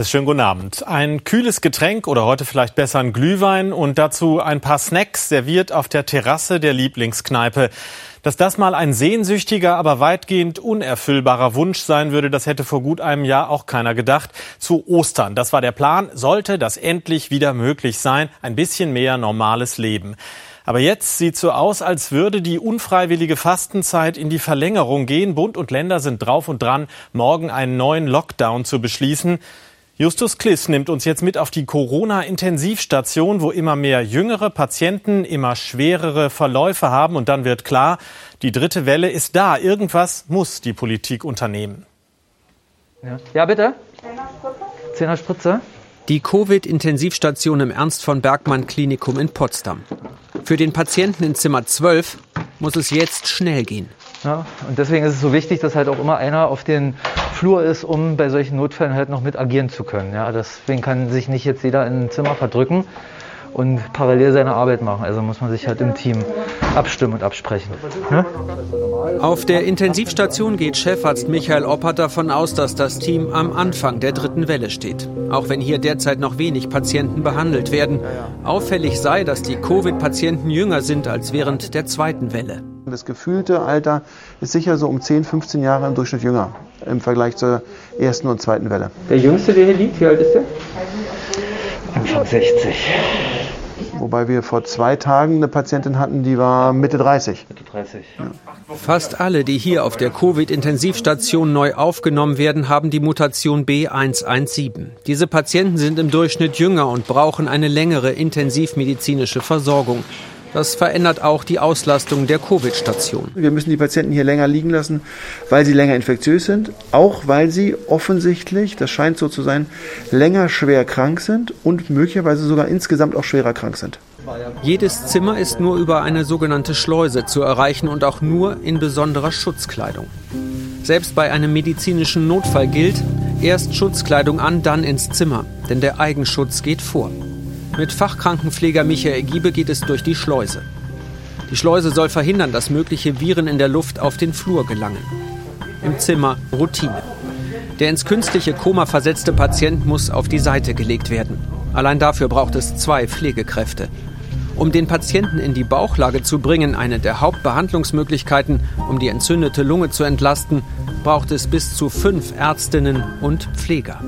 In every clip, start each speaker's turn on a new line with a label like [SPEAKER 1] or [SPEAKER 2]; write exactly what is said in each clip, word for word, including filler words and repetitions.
[SPEAKER 1] Schönen guten Abend. Ein kühles Getränk oder heute vielleicht besser ein Glühwein und dazu ein paar Snacks serviert auf der Terrasse der Lieblingskneipe. Dass das mal ein sehnsüchtiger, aber weitgehend unerfüllbarer Wunsch sein würde, das hätte vor gut einem Jahr auch keiner gedacht. Zu Ostern, das war der Plan, sollte das endlich wieder möglich sein. Ein bisschen mehr normales Leben. Aber jetzt sieht so aus, als würde die unfreiwillige Fastenzeit in die Verlängerung gehen. Bund und Länder sind drauf und dran, morgen einen neuen Lockdown zu beschließen. Justus Kliss nimmt uns jetzt mit auf die Corona-Intensivstation, wo immer mehr jüngere Patienten immer schwerere Verläufe haben. Und dann wird klar, die dritte Welle ist da. Irgendwas muss die Politik unternehmen.
[SPEAKER 2] Ja, ja bitte. Zehner Spritze.
[SPEAKER 3] Die Covid-Intensivstation im Ernst-von-Bergmann-Klinikum in Potsdam. Für den Patienten in Zimmer zwölf muss es jetzt schnell gehen.
[SPEAKER 2] Ja, und deswegen ist es so wichtig, dass halt auch immer einer auf den Flur ist, um bei solchen Notfällen halt noch mit agieren zu können. Ja, deswegen kann sich nicht jetzt jeder in ein Zimmer verdrücken und parallel seine Arbeit machen. Also muss man sich halt im Team abstimmen und absprechen. Ja?
[SPEAKER 3] Auf der Intensivstation geht Chefarzt Michael Oppert davon aus, dass das Team am Anfang der dritten Welle steht. Auch wenn hier derzeit noch wenig Patienten behandelt werden. Auffällig sei, dass die Covid-Patienten jünger sind als während der zweiten Welle.
[SPEAKER 4] Das gefühlte Alter ist sicher so um zehn, fünfzehn Jahre im Durchschnitt jünger im Vergleich zur ersten und zweiten Welle.
[SPEAKER 2] Der Jüngste, der hier liegt, wie alt ist der? Anfang sechzig.
[SPEAKER 4] Wobei wir vor zwei Tagen eine Patientin hatten, die war Mitte dreißig.
[SPEAKER 2] Mitte dreißig.
[SPEAKER 4] Ja.
[SPEAKER 3] Fast alle, die hier auf der Covid-Intensivstation neu aufgenommen werden, haben die Mutation B eins eins sieben. Diese Patienten sind im Durchschnitt jünger und brauchen eine längere intensivmedizinische Versorgung. Das verändert auch die Auslastung der Covid-Station.
[SPEAKER 4] Wir müssen die Patienten hier länger liegen lassen, weil sie länger infektiös sind, auch weil sie offensichtlich, das scheint so zu sein, länger schwer krank sind und möglicherweise sogar insgesamt auch schwerer krank sind.
[SPEAKER 3] Jedes Zimmer ist nur über eine sogenannte Schleuse zu erreichen und auch nur in besonderer Schutzkleidung. Selbst bei einem medizinischen Notfall gilt, erst Schutzkleidung an, dann ins Zimmer, denn der Eigenschutz geht vor. Mit Fachkrankenpfleger Michael Giebe geht es durch die Schleuse. Die Schleuse soll verhindern, dass mögliche Viren in der Luft auf den Flur gelangen. Im Zimmer Routine. Der ins künstliche Koma versetzte Patient muss auf die Seite gelegt werden. Allein dafür braucht es zwei Pflegekräfte. Um den Patienten in die Bauchlage zu bringen, eine der Hauptbehandlungsmöglichkeiten, um die entzündete Lunge zu entlasten, braucht es bis zu fünf Ärztinnen und Pfleger.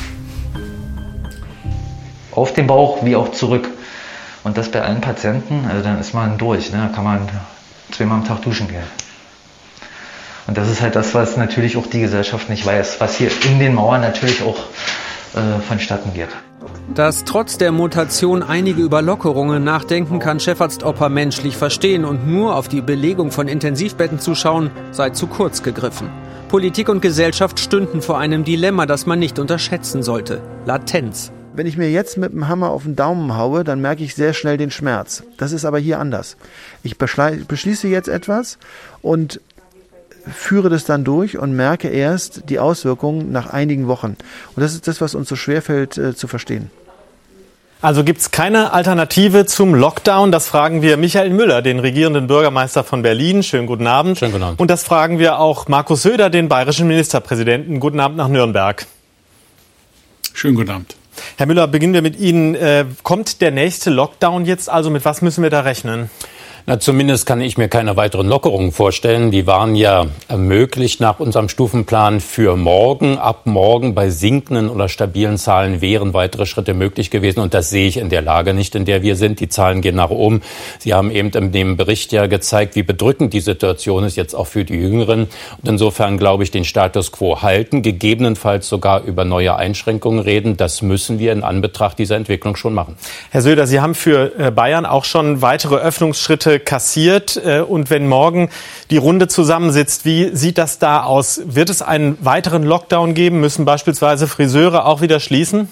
[SPEAKER 2] Auf den Bauch wie auch zurück. Und das bei allen Patienten, also dann ist man durch. Ne? Da kann man zweimal am Tag duschen gehen. Und das ist halt das, was natürlich auch die Gesellschaft nicht weiß, was hier in den Mauern natürlich auch äh, vonstatten geht.
[SPEAKER 3] Dass trotz der Mutation einige über Lockerungen nachdenken, kann Chefarzt Oppert menschlich verstehen. Und nur auf die Belegung von Intensivbetten zu schauen, sei zu kurz gegriffen. Politik und Gesellschaft stünden vor einem Dilemma, das man nicht unterschätzen sollte. Latenz.
[SPEAKER 4] Wenn ich mir jetzt mit dem Hammer auf den Daumen haue, dann merke ich sehr schnell den Schmerz. Das ist aber hier anders. Ich beschließe jetzt etwas und führe das dann durch und merke erst die Auswirkungen nach einigen Wochen. Und das ist das, was uns so schwerfällt äh, zu verstehen.
[SPEAKER 1] Also gibt es keine Alternative zum Lockdown? Das fragen wir Michael Müller, den regierenden Bürgermeister von Berlin. Schönen guten Abend.
[SPEAKER 5] Schönen guten Abend.
[SPEAKER 1] Und das fragen wir auch Markus Söder, den bayerischen Ministerpräsidenten. Guten Abend nach Nürnberg.
[SPEAKER 5] Schönen guten Abend.
[SPEAKER 1] Herr Müller, beginnen wir mit Ihnen. Äh, kommt der nächste Lockdown jetzt? Also mit was müssen wir da rechnen?
[SPEAKER 5] Na, zumindest kann ich mir keine weiteren Lockerungen vorstellen. Die waren ja ermöglicht nach unserem Stufenplan für morgen. Ab morgen bei sinkenden oder stabilen Zahlen wären weitere Schritte möglich gewesen. Und das sehe ich in der Lage nicht, in der wir sind. Die Zahlen gehen nach oben. Sie haben eben in dem Bericht ja gezeigt, wie bedrückend die Situation ist, jetzt auch für die Jüngeren. Und insofern glaube ich, den Status quo halten, gegebenenfalls sogar über neue Einschränkungen reden. Das müssen wir in Anbetracht dieser Entwicklung schon machen.
[SPEAKER 1] Herr Söder, Sie haben für Bayern auch schon weitere Öffnungsschritte kassiert. Und wenn morgen die Runde zusammensitzt, wie sieht das da aus? Wird es einen weiteren Lockdown geben? Müssen beispielsweise Friseure auch wieder schließen?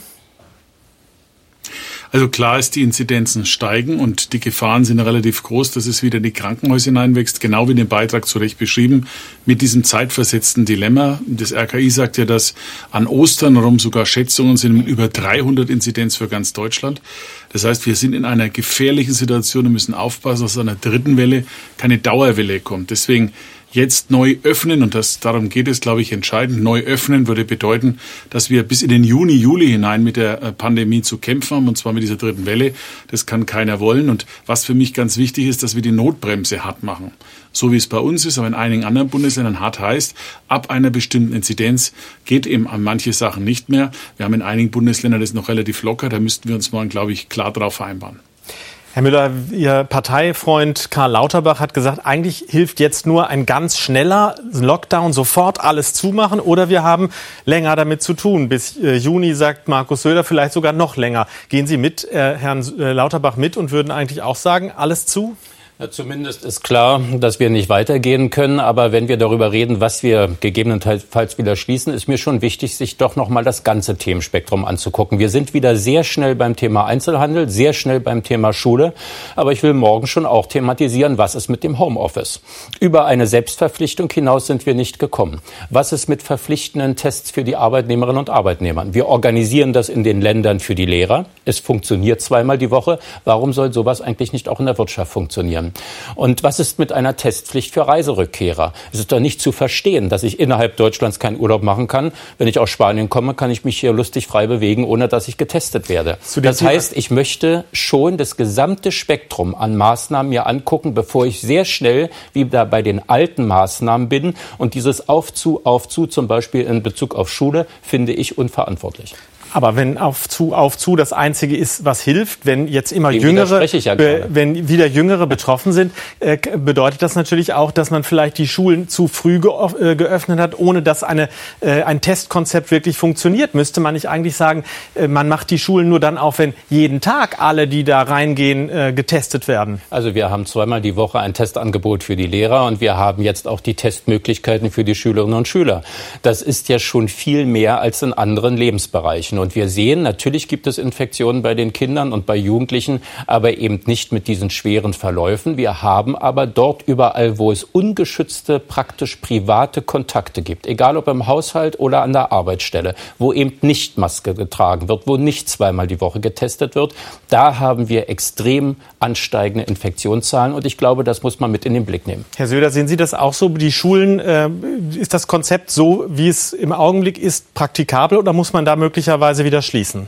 [SPEAKER 6] Also klar ist, die Inzidenzen steigen und die Gefahren sind relativ groß, dass es wieder in die Krankenhäuser hineinwächst, genau wie in dem Beitrag zu Recht beschrieben, mit diesem zeitversetzten Dilemma. Das R K I sagt ja, dass an Ostern rum sogar Schätzungen sind über dreihundert Inzidenz für ganz Deutschland. Das heißt, wir sind in einer gefährlichen Situation und müssen aufpassen, dass aus einer dritten Welle keine Dauerwelle kommt. Deswegen jetzt neu öffnen, und das, darum geht es, glaube ich, entscheidend. Neu öffnen würde bedeuten, dass wir bis in den Juni, Juli hinein mit der Pandemie zu kämpfen haben, und zwar mit dieser dritten Welle. Das kann keiner wollen. Und was für mich ganz wichtig ist, dass wir die Notbremse hart machen. So wie es bei uns ist, aber in einigen anderen Bundesländern hart heißt, ab einer bestimmten Inzidenz geht eben an manche Sachen nicht mehr. Wir haben in einigen Bundesländern das noch relativ locker. Da müssten wir uns mal, glaube ich, klar drauf vereinbaren.
[SPEAKER 1] Herr Müller, Ihr Parteifreund Karl Lauterbach hat gesagt, eigentlich hilft jetzt nur ein ganz schneller Lockdown, sofort alles zumachen, oder wir haben länger damit zu tun. Bis äh, Juni, sagt Markus Söder, vielleicht sogar noch länger. Gehen Sie mit äh, Herrn äh, Lauterbach mit und würden eigentlich auch sagen, alles zu?
[SPEAKER 5] Ja, zumindest ist klar, dass wir nicht weitergehen können. Aber wenn wir darüber reden, was wir gegebenenfalls wieder schließen, ist mir schon wichtig, sich doch noch mal das ganze Themenspektrum anzugucken. Wir sind wieder sehr schnell beim Thema Einzelhandel, sehr schnell beim Thema Schule. Aber ich will morgen schon auch thematisieren, was ist mit dem Homeoffice. Über eine Selbstverpflichtung hinaus sind wir nicht gekommen. Was ist mit verpflichtenden Tests für die Arbeitnehmerinnen und Arbeitnehmer? Wir organisieren das in den Ländern für die Lehrer. Es funktioniert zweimal die Woche. Warum soll sowas eigentlich nicht auch in der Wirtschaft funktionieren? Und was ist mit einer Testpflicht für Reiserückkehrer? Es ist doch nicht zu verstehen, dass ich innerhalb Deutschlands keinen Urlaub machen kann. Wenn ich aus Spanien komme, kann ich mich hier lustig frei bewegen, ohne dass ich getestet werde. Das heißt, ich möchte schon das gesamte Spektrum an Maßnahmen mir angucken, bevor ich sehr schnell wieder bei den alten Maßnahmen bin. Und dieses Aufzu, Aufzu, zum Beispiel in Bezug auf Schule, finde ich unverantwortlich.
[SPEAKER 1] Aber wenn auf zu, auf zu das Einzige ist, was hilft, wenn jetzt immer Jüngere,
[SPEAKER 5] ja
[SPEAKER 1] be, wenn wieder Jüngere betroffen sind, äh, bedeutet das natürlich auch, dass man vielleicht die Schulen zu früh ge, äh, geöffnet hat, ohne dass eine, äh, ein Testkonzept wirklich funktioniert. Müsste man nicht eigentlich sagen, äh, man macht die Schulen nur dann auf, wenn jeden Tag alle, die da reingehen, äh, getestet werden?
[SPEAKER 5] Also wir haben zweimal die Woche ein Testangebot für die Lehrer, und wir haben jetzt auch die Testmöglichkeiten für die Schülerinnen und Schüler. Das ist ja schon viel mehr als in anderen Lebensbereichen. Und wir sehen, natürlich gibt es Infektionen bei den Kindern und bei Jugendlichen, aber eben nicht mit diesen schweren Verläufen. Wir haben aber dort überall, wo es ungeschützte, praktisch private Kontakte gibt, egal ob im Haushalt oder an der Arbeitsstelle, wo eben nicht Maske getragen wird, wo nicht zweimal die Woche getestet wird, da haben wir extrem ansteigende Infektionszahlen. Und ich glaube, das muss man mit in den Blick nehmen.
[SPEAKER 1] Herr Söder, sehen Sie das auch so? Die Schulen, äh, ist das Konzept so, wie es im Augenblick ist, praktikabel, oder muss man da möglicherweise wieder schließen?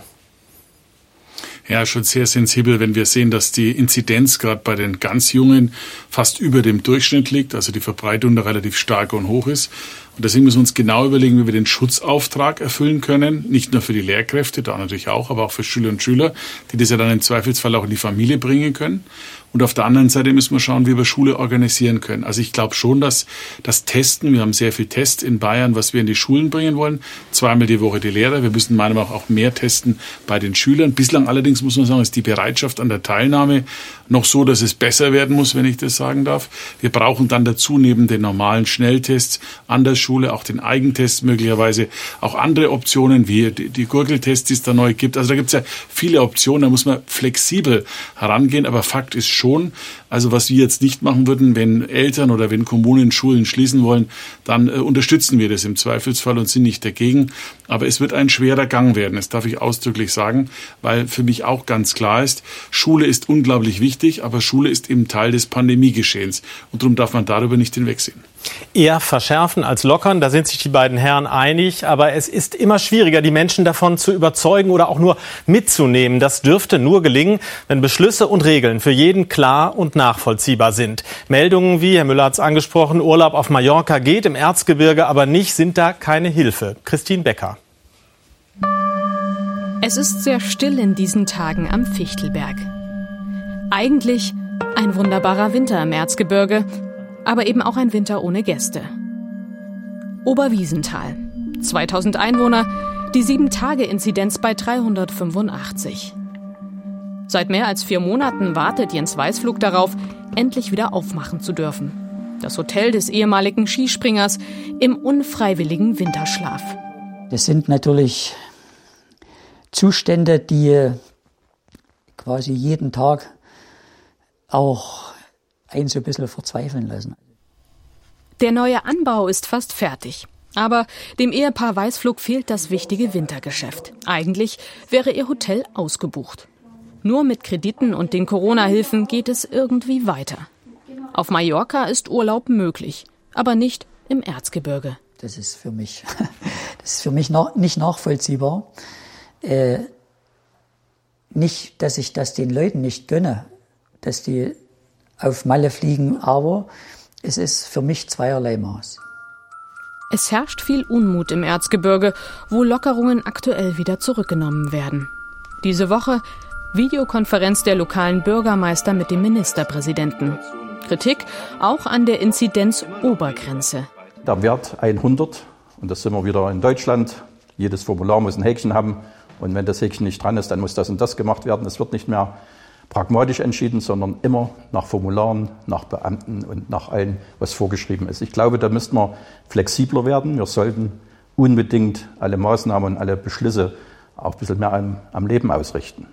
[SPEAKER 6] Ja, schon sehr sensibel, wenn wir sehen, dass die Inzidenz gerade bei den ganz Jungen fast über dem Durchschnitt liegt, also die Verbreitung da relativ stark und hoch ist. Und deswegen müssen wir uns genau überlegen, wie wir den Schutzauftrag erfüllen können. Nicht nur für die Lehrkräfte, da natürlich auch, aber auch für Schüler und Schüler, die das ja dann im Zweifelsfall auch in die Familie bringen können. Und auf der anderen Seite müssen wir schauen, wie wir Schule organisieren können. Also ich glaube schon, dass das Testen, wir haben sehr viel Tests in Bayern, was wir in die Schulen bringen wollen. Zweimal die Woche die Lehrer. Wir müssen meiner Meinung nach auch mehr testen bei den Schülern. Bislang allerdings muss man sagen, ist die Bereitschaft an der Teilnahme noch so, dass es besser werden muss, wenn ich das sagen darf. Wir brauchen dann dazu neben den normalen Schnelltests an der Schule auch den Eigentest, möglicherweise auch andere Optionen wie die, die Gurgeltests, die es da neu gibt. Also da gibt es ja viele Optionen, da muss man flexibel herangehen. Aber Fakt ist schon, also was wir jetzt nicht machen würden, wenn Eltern oder wenn Kommunen Schulen schließen wollen, dann äh, unterstützen wir das im Zweifelsfall und sind nicht dagegen. Aber es wird ein schwerer Gang werden, das darf ich ausdrücklich sagen, weil für mich auch ganz klar ist, Schule ist unglaublich wichtig, aber Schule ist eben Teil des Pandemiegeschehens. Und darum darf man darüber nicht hinwegsehen.
[SPEAKER 1] Eher verschärfen als lockern, da sind sich die beiden Herren einig. Aber es ist immer schwieriger, die Menschen davon zu überzeugen oder auch nur mitzunehmen. Das dürfte nur gelingen, wenn Beschlüsse und Regeln für jeden klar und nachvollziehbar sind. Meldungen wie, Herr Müller hat es angesprochen, Urlaub auf Mallorca geht, im Erzgebirge aber nicht, sind da keine Hilfe. Christine Becker.
[SPEAKER 7] Es ist sehr still in diesen Tagen am Fichtelberg. Eigentlich ein wunderbarer Winter im Erzgebirge, aber eben auch ein Winter ohne Gäste. Oberwiesenthal, zweitausend Einwohner, die sieben Tage Inzidenz bei dreihundertfünfundachtzig. Seit mehr als vier Monaten wartet Jens Weißflug darauf, endlich wieder aufmachen zu dürfen. Das Hotel des ehemaligen Skispringers im unfreiwilligen Winterschlaf.
[SPEAKER 8] Das sind natürlich Zustände, die quasi jeden Tag auch einen so ein bisschen verzweifeln lassen.
[SPEAKER 7] Der neue Anbau ist fast fertig. Aber dem Ehepaar Weißflug fehlt das wichtige Wintergeschäft. Eigentlich wäre ihr Hotel ausgebucht. Nur mit Krediten und den Corona-Hilfen geht es irgendwie weiter. Auf Mallorca ist Urlaub möglich. aber nicht im Erzgebirge.
[SPEAKER 8] Das ist für mich, das ist für mich noch nicht nachvollziehbar. Äh, nicht, dass ich das den Leuten nicht gönne, dass die auf Malle fliegen, aber es ist für mich zweierlei Maß.
[SPEAKER 7] Es herrscht viel Unmut im Erzgebirge, wo Lockerungen aktuell wieder zurückgenommen werden. Diese Woche Videokonferenz der lokalen Bürgermeister mit dem Ministerpräsidenten. Kritik auch an der Inzidenz-Obergrenze.
[SPEAKER 9] Der Wert hundert, und das sind wir wieder in Deutschland. Jedes Formular muss ein Häkchen haben. Und wenn das Häkchen nicht dran ist, dann muss das und das gemacht werden. Es wird nicht mehr pragmatisch entschieden, sondern immer nach Formularen, nach Beamten und nach allem, was vorgeschrieben ist. Ich glaube, da müssten wir flexibler werden. Wir sollten unbedingt alle Maßnahmen und alle Beschlüsse auch ein bisschen mehr am, am Leben ausrichten.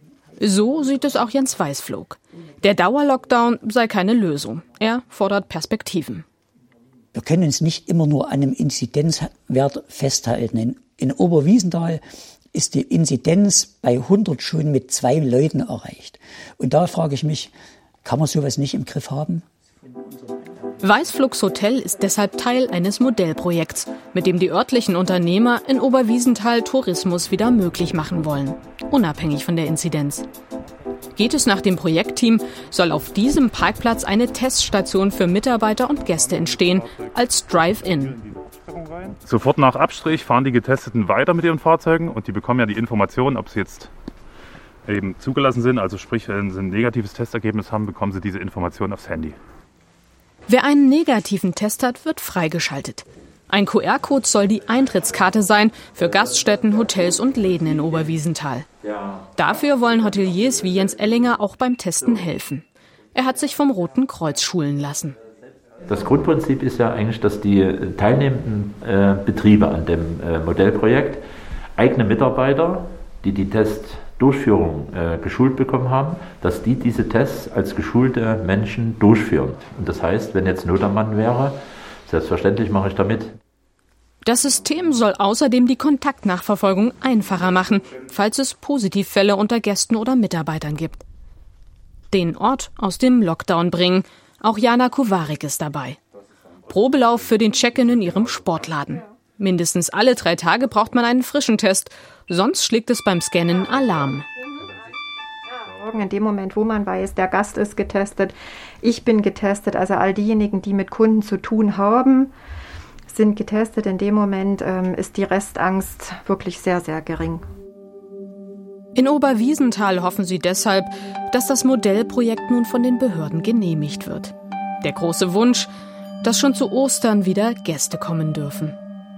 [SPEAKER 7] So sieht es auch Jens Weißflog. Der Dauerlockdown sei keine Lösung. Er fordert Perspektiven.
[SPEAKER 8] Wir können uns nicht immer nur an einem Inzidenzwert festhalten. In, in Oberwiesenthal ist die Inzidenz bei hundert schon mit zwei Leuten erreicht. Und da frage ich mich, kann man sowas nicht im Griff haben?
[SPEAKER 7] Weißflugs Hotel ist deshalb Teil eines Modellprojekts, mit dem die örtlichen Unternehmer in Oberwiesenthal Tourismus wieder möglich machen wollen, unabhängig von der Inzidenz. Geht es nach dem Projektteam, soll auf diesem Parkplatz eine Teststation für Mitarbeiter und Gäste entstehen, als Drive-In.
[SPEAKER 10] Sofort nach Abstrich fahren die Getesteten weiter mit ihren Fahrzeugen und die bekommen ja die Informationen, ob sie jetzt eben zugelassen sind. Also sprich, wenn sie ein negatives Testergebnis haben, bekommen sie diese Informationen aufs Handy.
[SPEAKER 7] Wer einen negativen Test hat, wird freigeschaltet. Ein Q R-Code soll die Eintrittskarte sein für Gaststätten, Hotels und Läden in Oberwiesenthal. Dafür wollen Hoteliers wie Jens Ellinger auch beim Testen helfen. Er hat sich vom Roten Kreuz schulen lassen.
[SPEAKER 11] Das Grundprinzip ist ja eigentlich, dass die teilnehmenden äh, Betriebe an dem äh, Modellprojekt eigene Mitarbeiter, die die Testdurchführung äh, geschult bekommen haben, dass die diese Tests als geschulte Menschen durchführen. Und das heißt, wenn jetzt Not am Mann wäre, selbstverständlich mache ich da mit.
[SPEAKER 7] Das System soll außerdem die Kontaktnachverfolgung einfacher machen, falls es Positivfälle unter Gästen oder Mitarbeitern gibt. Den Ort aus dem Lockdown bringen. Auch Jana Kowarik ist dabei. Probelauf für den Check-in in ihrem Sportladen. Mindestens alle drei Tage braucht man einen frischen Test, sonst schlägt es beim Scannen Alarm.
[SPEAKER 12] In dem Moment, wo man weiß, der Gast ist getestet, ich bin getestet, also all diejenigen, die mit Kunden zu tun haben, sind getestet. In dem Moment ähm, ist die Restangst wirklich sehr, sehr gering.
[SPEAKER 7] In Oberwiesenthal hoffen sie deshalb, dass das Modellprojekt nun von den Behörden genehmigt wird. Der große Wunsch, dass schon zu Ostern wieder Gäste kommen dürfen.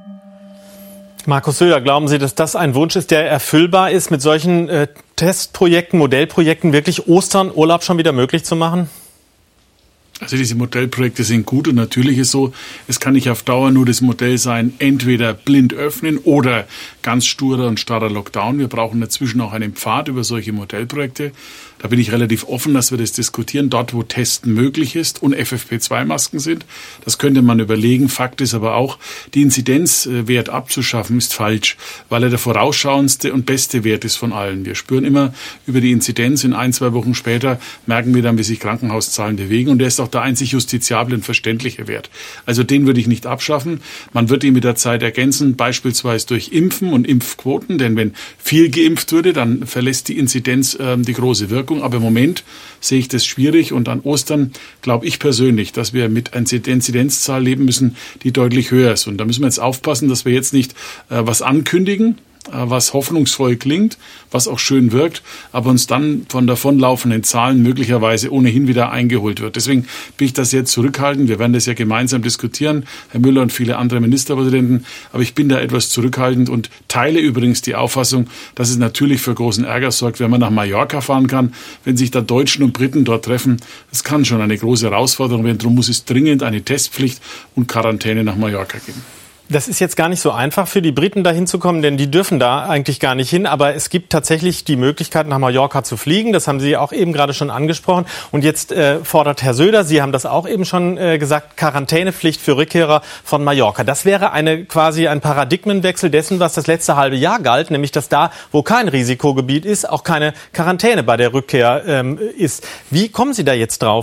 [SPEAKER 1] Markus Söder, glauben Sie, dass das ein Wunsch ist, der erfüllbar ist, mit solchen äh, Testprojekten, Modellprojekten wirklich Ostern, Urlaub schon wieder möglich zu machen?
[SPEAKER 6] Also diese Modellprojekte sind gut und natürlich ist so, es kann nicht auf Dauer nur das Modell sein, entweder blind öffnen oder ganz sturer und starrer Lockdown. Wir brauchen dazwischen auch einen Pfad über solche Modellprojekte. Da bin ich relativ offen, dass wir das diskutieren, dort wo Testen möglich ist und F F P zwei Masken sind. Das könnte man überlegen. Fakt ist aber auch, die Inzidenzwert abzuschaffen ist falsch, weil er der vorausschauendste und beste Wert ist von allen. Wir spüren immer über die Inzidenz, in ein, zwei Wochen später merken wir dann, wie sich Krankenhauszahlen bewegen und der ist auch der einzig justiziable und verständliche Wert. Also den würde ich nicht abschaffen. Man wird ihn mit der Zeit ergänzen, beispielsweise durch Impfen und Impfquoten, denn wenn viel geimpft würde, dann verlässt die Inzidenz äh, die große Wirkung. Aber im Moment sehe ich das schwierig und an Ostern glaube ich persönlich, dass wir mit einer Inzidenzzahl leben müssen, die deutlich höher ist. Und da müssen wir jetzt aufpassen, dass wir jetzt nicht äh, was ankündigen, was hoffnungsvoll klingt, was auch schön wirkt, aber uns dann von davonlaufenden Zahlen möglicherweise ohnehin wieder eingeholt wird. Deswegen bin ich das jetzt zurückhaltend. Wir werden das ja gemeinsam diskutieren, Herr Müller und viele andere Ministerpräsidenten, aber ich bin da etwas zurückhaltend und teile übrigens die Auffassung, dass es natürlich für großen Ärger sorgt, wenn man nach Mallorca fahren kann, wenn sich da Deutschen und Briten dort treffen. Das kann schon eine große Herausforderung werden. Darum muss es dringend eine Testpflicht und Quarantäne nach Mallorca geben.
[SPEAKER 1] Das ist jetzt gar nicht so einfach für die Briten, da hinzukommen, denn die dürfen da eigentlich gar nicht hin. Aber es gibt tatsächlich die Möglichkeit, nach Mallorca zu fliegen. Das haben Sie auch eben gerade schon angesprochen. Und jetzt äh, fordert Herr Söder, Sie haben das auch eben schon äh, gesagt, Quarantänepflicht für Rückkehrer von Mallorca. Das wäre eine quasi ein Paradigmenwechsel dessen, was das letzte halbe Jahr galt, nämlich dass da, wo kein Risikogebiet ist, auch keine Quarantäne bei der Rückkehr ähm, ist. Wie kommen Sie da jetzt drauf?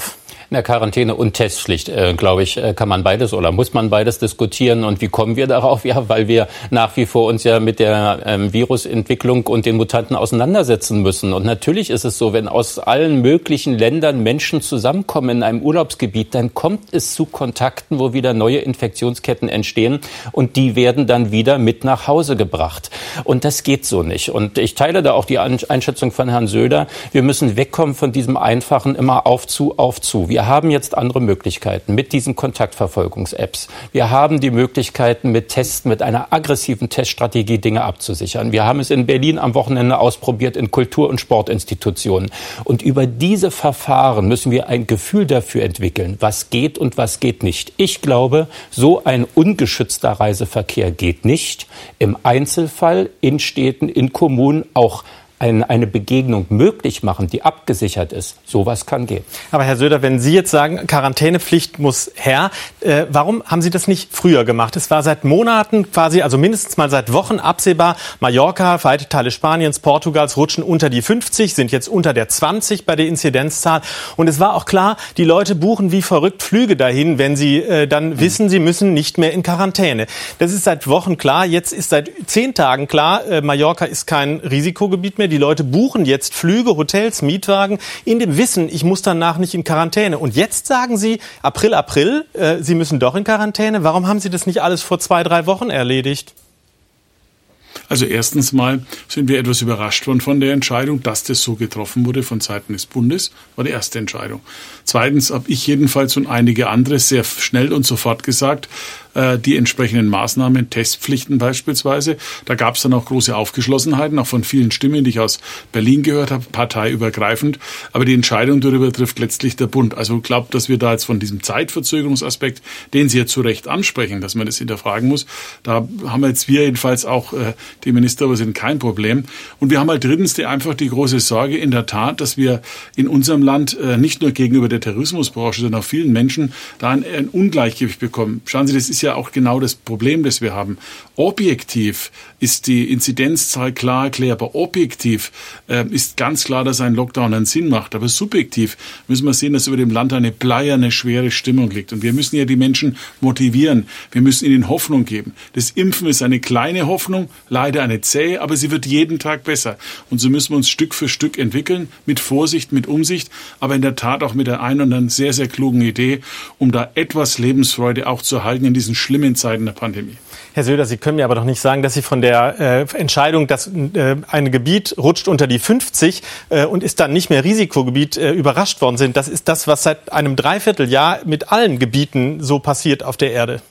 [SPEAKER 5] In der Quarantäne und Testpflicht, äh, glaube ich, kann man beides oder muss man beides diskutieren. Und wie kommen wir darauf? Ja, weil wir nach wie vor uns ja mit der ähm, Virusentwicklung und den Mutanten auseinandersetzen müssen. Und natürlich ist es so, wenn aus allen möglichen Ländern Menschen zusammenkommen in einem Urlaubsgebiet, dann kommt es zu Kontakten, wo wieder neue Infektionsketten entstehen und die werden dann wieder mit nach Hause gebracht. Und das geht so nicht. Und ich teile da auch die Einschätzung von Herrn Söder. Wir müssen wegkommen von diesem einfachen immer auf zu, auf zu. Wir haben jetzt andere Möglichkeiten mit diesen Kontaktverfolgungs-Apps. Wir haben die Möglichkeiten mit Tests, mit einer aggressiven Teststrategie Dinge abzusichern. Wir haben es in Berlin am Wochenende ausprobiert in Kultur- und Sportinstitutionen. Und über diese Verfahren müssen wir ein Gefühl dafür entwickeln, was geht und was geht nicht. Ich glaube, so ein ungeschützter Reiseverkehr geht nicht. Im Einzelfall in Städten, in Kommunen auch eine Begegnung möglich machen, die abgesichert ist. Sowas kann gehen.
[SPEAKER 1] Aber Herr Söder, wenn Sie jetzt sagen, Quarantänepflicht muss her, äh, warum haben Sie das nicht früher gemacht? Es war seit Monaten quasi, also mindestens mal seit Wochen absehbar, Mallorca, weite Teile Spaniens, Portugals rutschen unter die fünfzig, sind jetzt unter der zwanzig bei der Inzidenzzahl. Und es war auch klar, die Leute buchen wie verrückt Flüge dahin, wenn sie äh, dann mhm. wissen, sie müssen nicht mehr in Quarantäne. Das ist seit Wochen klar. Jetzt ist seit zehn Tagen klar, äh, Mallorca ist kein Risikogebiet mehr. Die Leute buchen jetzt Flüge, Hotels, Mietwagen in dem Wissen, ich muss danach nicht in Quarantäne. Und jetzt sagen Sie, April, April, äh, Sie müssen doch in Quarantäne. Warum haben Sie das nicht alles vor zwei, drei Wochen erledigt?
[SPEAKER 6] Also erstens mal sind wir etwas überrascht worden von der Entscheidung, dass das so getroffen wurde von Seiten des Bundes, war die erste Entscheidung. Zweitens habe ich jedenfalls und einige andere sehr schnell und sofort gesagt, äh, die entsprechenden Maßnahmen, Testpflichten beispielsweise, da gab es dann auch große Aufgeschlossenheiten, auch von vielen Stimmen, die ich aus Berlin gehört habe, parteiübergreifend. Aber die Entscheidung darüber trifft letztlich der Bund. Also ich glaube, dass wir da jetzt von diesem Zeitverzögerungsaspekt, den Sie ja zu Recht ansprechen, dass man das hinterfragen muss, da haben wir jetzt wir jedenfalls auch äh, die Minister aber sind kein Problem. Und wir haben halt drittens die, einfach die große Sorge in der Tat, dass wir in unserem Land äh, nicht nur gegenüber der Tourismusbranche, sondern auch vielen Menschen da ein, ein Ungleichgewicht bekommen. Schauen Sie, das ist ja auch genau das Problem, das wir haben. Objektiv ist die Inzidenzzahl klar erklärbar. Objektiv äh, ist ganz klar, dass ein Lockdown einen Sinn macht. Aber subjektiv müssen wir sehen, dass über dem Land eine bleierne, schwere Stimmung liegt. Und wir müssen ja die Menschen motivieren. Wir müssen ihnen Hoffnung geben. Das Impfen ist eine kleine Hoffnung, leider eine zähe, aber sie wird jeden Tag besser. Und so müssen wir uns Stück für Stück entwickeln, mit Vorsicht, mit Umsicht, aber in der Tat auch mit der einen oder anderen sehr, sehr klugen Idee, um da etwas Lebensfreude auch zu erhalten in diesen schlimmen Zeiten der Pandemie.
[SPEAKER 1] Herr Söder, Sie können mir aber doch nicht sagen, dass Sie von der äh, Entscheidung, dass äh, ein Gebiet rutscht unter die fünfzig äh, und ist dann nicht mehr Risikogebiet, äh, überrascht worden sind. Das ist das, was seit einem Dreivierteljahr mit allen Gebieten so passiert auf der Erde.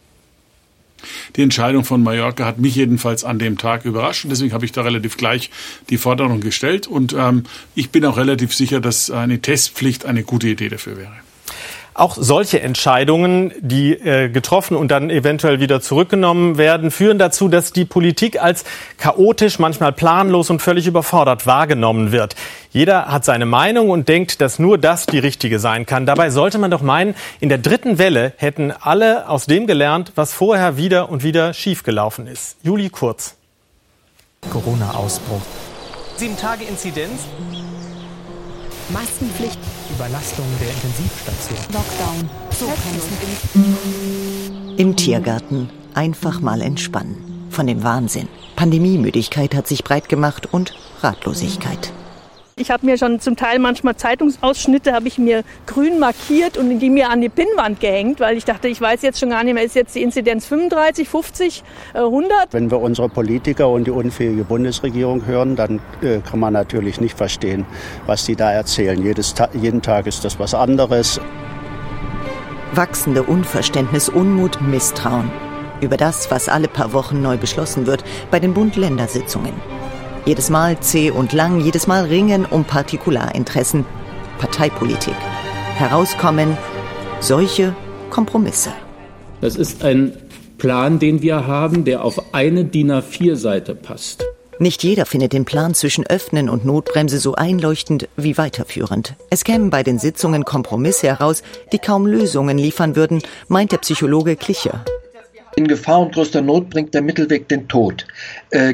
[SPEAKER 6] Die Entscheidung von Mallorca hat mich jedenfalls an dem Tag überrascht und deswegen habe ich da relativ gleich die Forderung gestellt und ähm, ich bin auch relativ sicher, dass eine Testpflicht eine gute Idee dafür wäre.
[SPEAKER 1] Auch solche Entscheidungen, die äh, getroffen und dann eventuell wieder zurückgenommen werden, führen dazu, dass die Politik als chaotisch, manchmal planlos und völlig überfordert wahrgenommen wird. Jeder hat seine Meinung und denkt, dass nur das die richtige sein kann. Dabei sollte man doch meinen, in der dritten Welle hätten alle aus dem gelernt, was vorher wieder und wieder schiefgelaufen ist. Juli Kurz.
[SPEAKER 13] Corona-Ausbruch.
[SPEAKER 1] Sieben Tage Inzidenz.
[SPEAKER 13] Maskenpflicht. Überlastung der Intensivstation.
[SPEAKER 14] Lockdown. So kann es. Im Tiergarten einfach mal entspannen. Von dem Wahnsinn. Pandemiemüdigkeit hat sich breit gemacht und Ratlosigkeit.
[SPEAKER 15] Ich habe mir schon zum Teil manchmal Zeitungsausschnitte, habe ich mir grün markiert und die mir an die Pinnwand gehängt, weil ich dachte, ich weiß jetzt schon gar nicht mehr, ist jetzt die Inzidenz fünfunddreißig, fünfzig, hundert?
[SPEAKER 16] Wenn wir unsere Politiker und die unfähige Bundesregierung hören, dann äh, kann man natürlich nicht verstehen, was die da erzählen. Jedes Ta- jeden Tag ist das was anderes.
[SPEAKER 14] Wachsende Unverständnis, Unmut, Misstrauen. Über das, was alle paar Wochen neu beschlossen wird, bei den Bund-Länder-Sitzungen. Jedes Mal zäh und lang, jedes Mal Ringen um Partikularinteressen, Parteipolitik. Herauskommen solche Kompromisse.
[SPEAKER 5] Das ist ein Plan, den wir haben, der auf eine D I N A vier Seite passt.
[SPEAKER 14] Nicht jeder findet den Plan zwischen Öffnen und Notbremse so einleuchtend wie weiterführend. Es kämen bei den Sitzungen Kompromisse heraus, die kaum Lösungen liefern würden, meint der Psychologe Kliche.
[SPEAKER 17] In Gefahr und größter Not bringt der Mittelweg den Tod. Äh,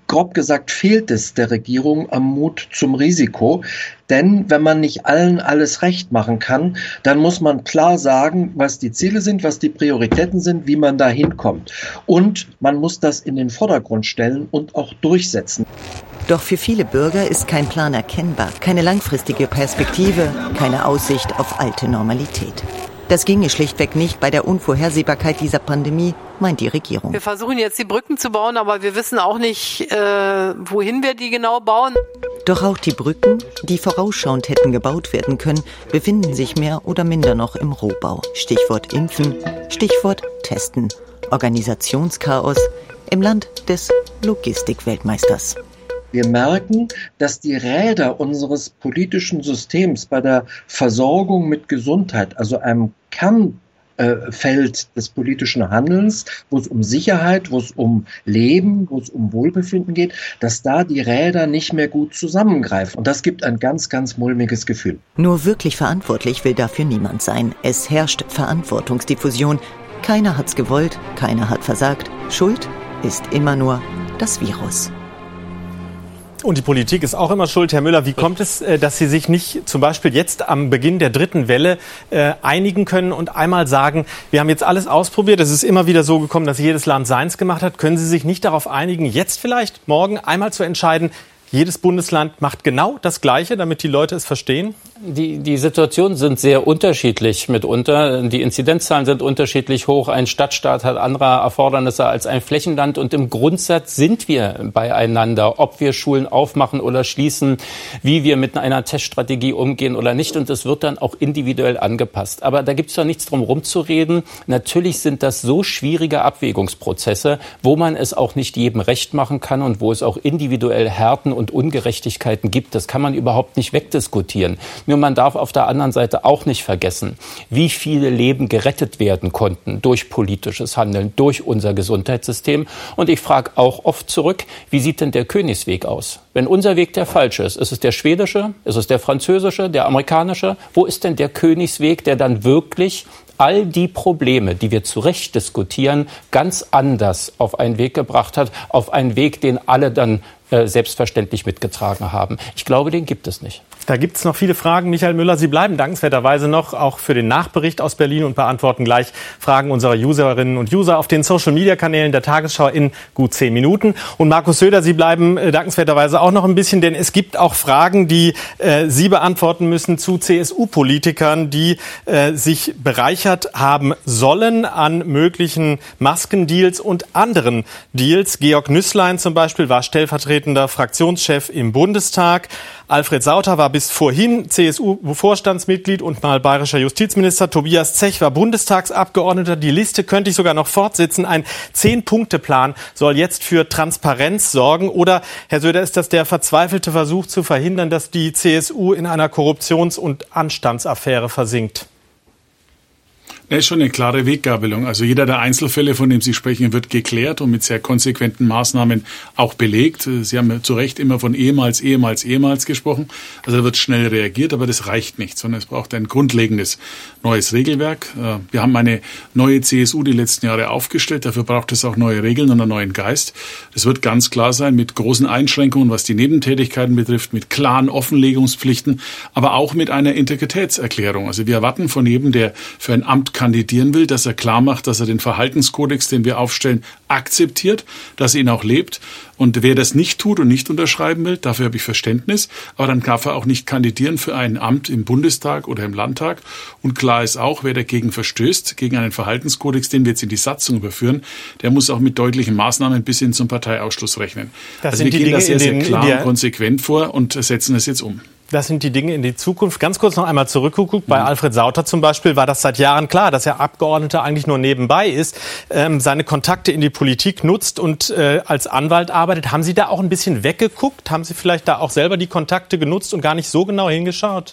[SPEAKER 17] grob gesagt fehlt es der Regierung am Mut zum Risiko. Denn wenn man nicht allen alles recht machen kann, dann muss man klar sagen, was die Ziele sind, was die Prioritäten sind, wie man da hinkommt. Und man muss das in den Vordergrund stellen und auch durchsetzen.
[SPEAKER 14] Doch für viele Bürger ist kein Plan erkennbar, keine langfristige Perspektive, keine Aussicht auf alte Normalität. Das ginge schlichtweg nicht bei der Unvorhersehbarkeit dieser Pandemie, meint die Regierung.
[SPEAKER 18] Wir versuchen jetzt die Brücken zu bauen, aber wir wissen auch nicht, äh, wohin wir die genau bauen.
[SPEAKER 14] Doch auch die Brücken, die vorausschauend hätten gebaut werden können, befinden sich mehr oder minder noch im Rohbau. Stichwort Impfen, Stichwort Testen, Organisationschaos im Land des Logistikweltmeisters.
[SPEAKER 17] Wir merken, dass die Räder unseres politischen Systems bei der Versorgung mit Gesundheit, also einem Kernfeld des politischen Handelns, wo es um Sicherheit, wo es um Leben, wo es um Wohlbefinden geht, dass da die Räder nicht mehr gut zusammengreifen. Und das gibt ein ganz, ganz mulmiges Gefühl.
[SPEAKER 14] Nur wirklich verantwortlich will dafür niemand sein. Es herrscht Verantwortungsdiffusion. Keiner hat's gewollt, keiner hat versagt. Schuld ist immer nur das Virus.
[SPEAKER 1] Und die Politik ist auch immer schuld. Herr Müller, wie kommt es, dass Sie sich nicht zum Beispiel jetzt am Beginn der dritten Welle äh, einigen können und einmal sagen, wir haben jetzt alles ausprobiert, es ist immer wieder so gekommen, dass jedes Land seins gemacht hat. Können Sie sich nicht darauf einigen, jetzt vielleicht morgen einmal zu entscheiden, jedes Bundesland macht genau das Gleiche, damit die Leute es verstehen?
[SPEAKER 5] Die, die Situationen sind sehr unterschiedlich mitunter. Die Inzidenzzahlen sind unterschiedlich hoch. Ein Stadtstaat hat andere Erfordernisse als ein Flächenland. Und im Grundsatz sind wir beieinander, ob wir Schulen aufmachen oder schließen, wie wir mit einer Teststrategie umgehen oder nicht. Und das wird dann auch individuell angepasst. Aber da gibt es doch nichts drum rumzureden. Natürlich sind das so schwierige Abwägungsprozesse, wo man es auch nicht jedem recht machen kann und wo es auch individuell Härten und Ungerechtigkeiten gibt. Das kann man überhaupt nicht wegdiskutieren. Nur man darf auf der anderen Seite auch nicht vergessen, wie viele Leben gerettet werden konnten durch politisches Handeln, durch unser Gesundheitssystem. Und ich frage auch oft zurück, wie sieht denn der Königsweg aus? Wenn unser Weg der falsche ist, ist es der schwedische, ist es der französische, der amerikanische? Wo ist denn der Königsweg, der dann wirklich all die Probleme, die wir zu Recht diskutieren, ganz anders auf einen Weg gebracht hat, auf einen Weg, den alle dann äh, selbstverständlich mitgetragen haben? Ich glaube, den gibt es nicht.
[SPEAKER 1] Da gibt es noch viele Fragen. Michael Müller, Sie bleiben dankenswerterweise noch auch für den Nachbericht aus Berlin und beantworten gleich Fragen unserer Userinnen und User auf den Social-Media-Kanälen der Tagesschau in gut zehn Minuten. Und Markus Söder, Sie bleiben äh, dankenswerterweise auch noch ein bisschen, denn es gibt auch Fragen, die äh, Sie beantworten müssen zu C S U-Politikern, die äh, sich bereichert haben sollen an möglichen Maskendeals und anderen Deals. Georg Nüßlein zum Beispiel war stellvertretender Fraktionschef im Bundestag. Alfred Sauter war bis vorhin C S U-Vorstandsmitglied und mal bayerischer Justizminister. Tobias Zech war Bundestagsabgeordneter. Die Liste könnte ich sogar noch fortsetzen. Ein Zehn-Punkte-Plan soll jetzt für Transparenz sorgen. Oder, Herr Söder, ist das der verzweifelte Versuch zu verhindern, dass die C S U in einer Korruptions- und Anstandsaffäre versinkt?
[SPEAKER 6] Das ist schon eine klare Weggabelung. Also jeder der Einzelfälle, von dem Sie sprechen, wird geklärt und mit sehr konsequenten Maßnahmen auch belegt. Sie haben zu Recht immer von ehemals, ehemals, ehemals gesprochen. Also da wird schnell reagiert, aber das reicht nicht, sondern es braucht ein grundlegendes neues Regelwerk. Wir haben eine neue C S U die letzten Jahre aufgestellt. Dafür braucht es auch neue Regeln und einen neuen Geist. Das wird ganz klar sein, mit großen Einschränkungen, was die Nebentätigkeiten betrifft, mit klaren Offenlegungspflichten, aber auch mit einer Integritätserklärung. Also wir erwarten von jedem, der für ein Amt kandidieren will, dass er klar macht, dass er den Verhaltenskodex, den wir aufstellen, akzeptiert, dass er ihn auch lebt. Und wer das nicht tut und nicht unterschreiben will, dafür habe ich Verständnis. Aber dann darf er auch nicht kandidieren für ein Amt im Bundestag oder im Landtag. Und klar ist auch, wer dagegen verstößt, gegen einen Verhaltenskodex, den wir jetzt in die Satzung überführen, der muss auch mit deutlichen Maßnahmen bis hin zum Parteiausschluss rechnen.
[SPEAKER 1] Das
[SPEAKER 6] also wir gehen
[SPEAKER 1] Dinge,
[SPEAKER 6] da sehr, sehr
[SPEAKER 1] den,
[SPEAKER 6] klar und konsequent vor und setzen es jetzt um.
[SPEAKER 1] Das sind die Dinge in die Zukunft. Ganz kurz noch einmal zurückgeguckt. Bei Alfred Sauter zum Beispiel war das seit Jahren klar, dass er Abgeordneter eigentlich nur nebenbei ist, ähm, seine Kontakte in die Politik nutzt und äh, als Anwalt arbeitet. Haben Sie da auch ein bisschen weggeguckt? Haben Sie vielleicht da auch selber die Kontakte genutzt und gar nicht so genau hingeschaut?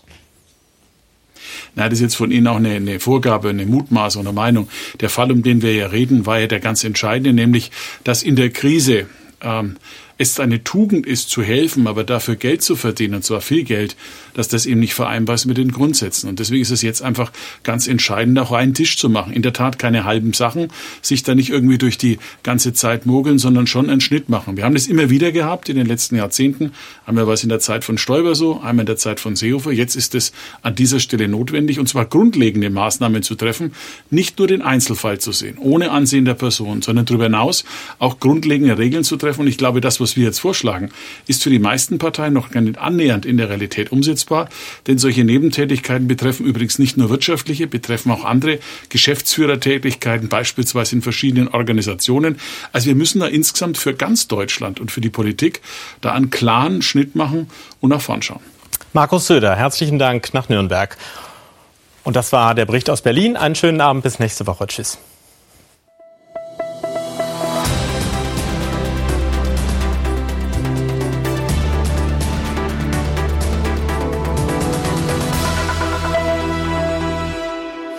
[SPEAKER 6] Na, das ist jetzt von Ihnen auch eine, eine Vorgabe, eine Mutmaßung, eine Meinung. Der Fall, um den wir ja reden, war ja der ganz entscheidende, nämlich, dass in der Krise ähm, es eine Tugend ist, zu helfen, aber dafür Geld zu verdienen, und zwar viel Geld, dass das eben nicht vereinbar ist mit den Grundsätzen. Und deswegen ist es jetzt einfach ganz entscheidend, auch einen Tisch zu machen. In der Tat keine halben Sachen, sich da nicht irgendwie durch die ganze Zeit mogeln, sondern schon einen Schnitt machen. Wir haben das immer wieder gehabt in den letzten Jahrzehnten. Einmal war es in der Zeit von Stoiber so, einmal in der Zeit von Seehofer. Jetzt ist es an dieser Stelle notwendig, und zwar grundlegende Maßnahmen zu treffen, nicht nur den Einzelfall zu sehen, ohne Ansehen der Person, sondern darüber hinaus auch grundlegende Regeln zu treffen. Und ich glaube, das, was wir jetzt vorschlagen, ist für die meisten Parteien noch gar nicht annähernd in der Realität umsetzbar. Denn solche Nebentätigkeiten betreffen übrigens nicht nur wirtschaftliche, betreffen auch andere Geschäftsführertätigkeiten, beispielsweise in verschiedenen Organisationen. Also wir müssen da insgesamt für ganz Deutschland und für die Politik da einen klaren Schnitt machen und nach vorn schauen.
[SPEAKER 1] Markus Söder, herzlichen Dank nach Nürnberg. Und das war der Bericht aus Berlin. Einen schönen Abend, bis nächste Woche. Tschüss.